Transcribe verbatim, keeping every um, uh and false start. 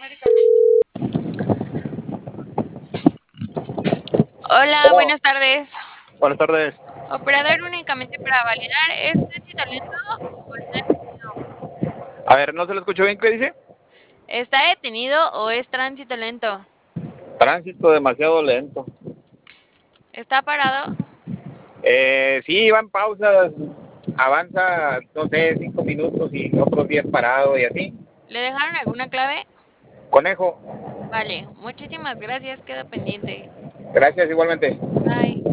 Hola, Bueno, buenas tardes. buenas tardes. Operador únicamente para validar, ¿es tránsito lento o está detenido? A ver, no se lo escucho bien, ¿qué dice? ¿Está detenido o es tránsito lento? Tránsito demasiado lento. ¿Está parado? Eh, sí, va en pausas, avanza, no sé, cinco minutos y otros diez parado y así. ¿Le dejaron alguna clave? Conejo, Vale, muchísimas gracias, quedo pendiente. gracias igualmente. Bye.